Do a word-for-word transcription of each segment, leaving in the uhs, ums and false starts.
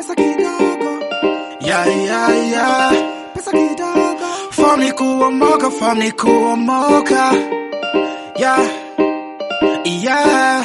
pesa kidogo. Yeah, yeah, yeah, pesa kidogo. Form ni kuomoka, form ni kuomoka. Yeah, yeah.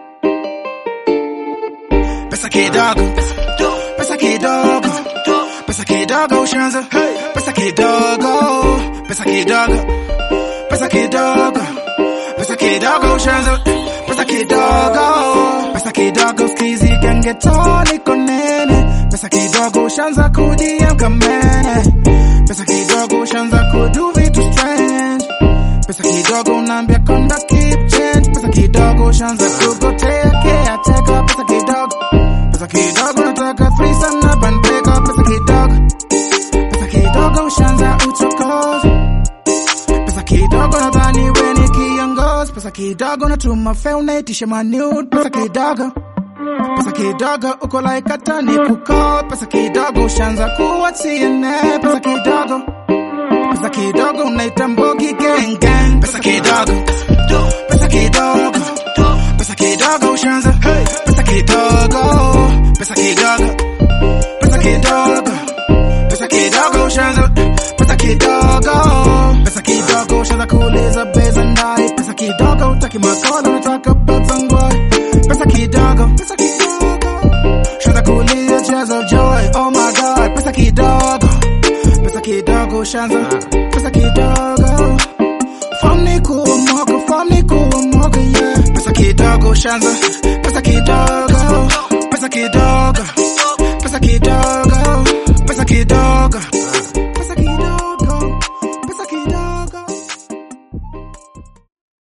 Pesa kidogo, pesa kidogo, pesa kidogo ushanza. Pesa kidogo, pesa kidogo, pesa kidogo, pesa kidogo ushanza. Pesa kidogo, pesa kidogo skizi gengetoni konene. Pesa kidogo ushanza kudia kamene. Pesa kidogo ushanza kudu vitu strange. Pesa kidogo unambia konda keep change. Pesa kidogo ushanza kugotea kea teka. Pesa kidogo, pesa kidogo nataka threesome na bandeka. Pesa kidogo, pesa kidogo ushanza uchokozi. Pesa kidogo nadhani we ni kiongozi. Pesa kidogo natuma fail tisha ma nude. Pesa kidogo, pesa kidogo uko like hata ni kuko. Pesa kidogo ushanza kuwa T N A. Pesa kidogo, pesa kidogo unaita mbogi gang gang. Pesa kidogo, pesa kidogo, pesa kidogo ushanza. Pesa kidogo, pesa kidogo, pesa kidogo, pesa kidogo ushanza. Pesa kidogo, pesa kidogo ushanza kuuliza beza ndai. Pesa kidogo utaki makola unataka batangwai. Pesa kidogo, pesa kidogo ushanza kuuliza tears of joy. Oh my god, pesa kidogo, pesa kidogo ushanza. Pesa kidogo, form ni kuomoka, form ni kuomoka, yeah. Pesa kidogo ushanza. Pesa kidogo, pesa kidogo, pesa kidogo.